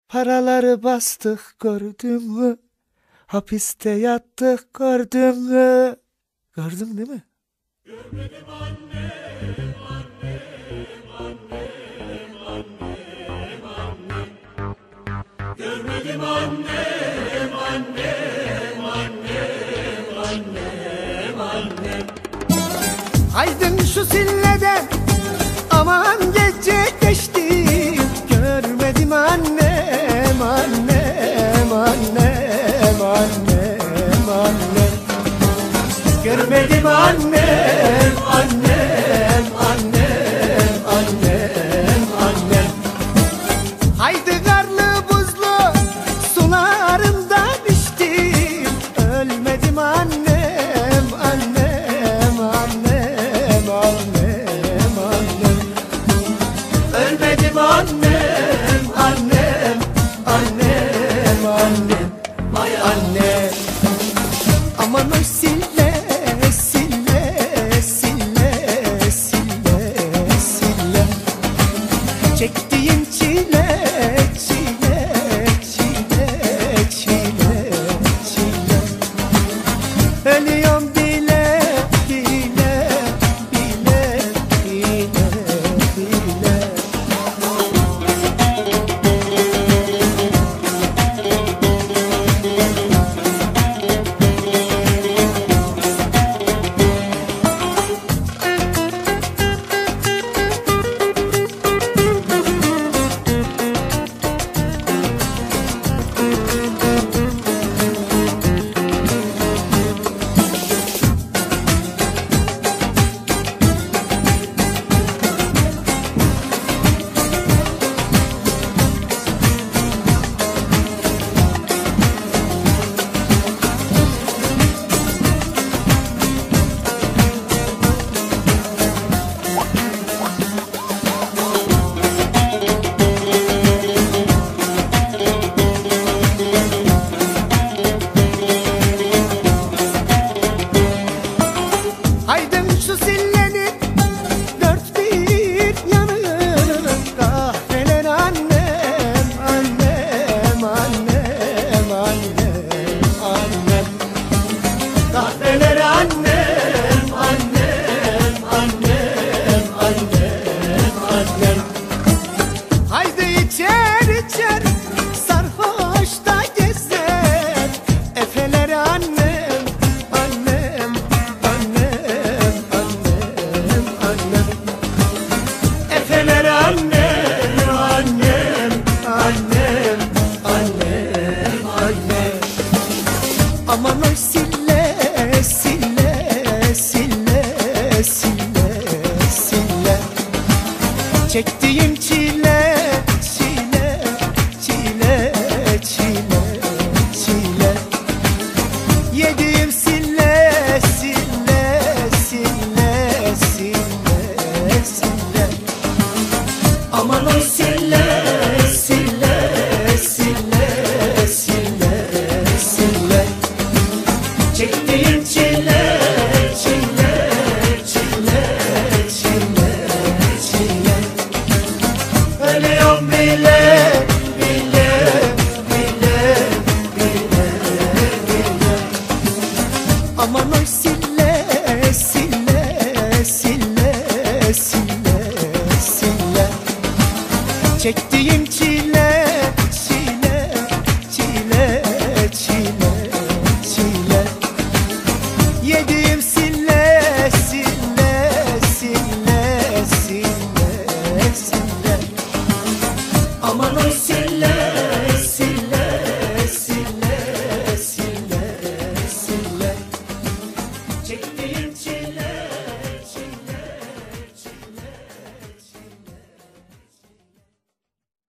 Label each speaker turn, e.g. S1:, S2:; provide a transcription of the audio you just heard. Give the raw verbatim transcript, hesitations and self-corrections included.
S1: Paraları bastık gördün mü? Hapiste yattık gördün mü? Gördün değil mi?
S2: Görmedim annem, annem, annem, annem, annem. Görmedim annem, annem, annem, annem, annem.
S1: Aydın şu silleden aman gece geçti. Görmedim annem, annem, annem, annem, annem. Görmedim annem, annem, annem, annem, annem. Haydi karlı buzlu sularımdan içtim. Ölmedim annem, annem, annem, annem, annem. Ölmedim annem, annem, annem, annem, annem. Aman o sille, sille, sille, sille, sille. Çektiğim çile, çile, çile, çile, çile. Ölüyorum bile, bile, bile, bile, bile. Aydın şu sillenin dört bir yanı. Kahveler annem, annem, annem, annem, annem. Kahveler annem, annem, annem, annem, annem. Haydi içer içer sarhoşta gezer. Efeler annem, annem, annem, annem, annem. Efeler annem, annem, annem, annem, annem. Aman o sille, sille, sille, sille, sille. Çektiğim çile, çile, çile, çile, çile. Yediğim sille, sille, sille, sille, sille. Aman o sille, sille, sille, sille, sille. Çektiğim çile, çile, çile, çile, çile. Ölüyorum bile, bile, bile, bile, bile. Aman o sille, sille, sille, sille, sille. Çektiğim çile, çile, çile, çile, çile. Yediğim sille, sille, sille, sille, sille. Aman o sille, sille, sille, sille, sille. Çektiğim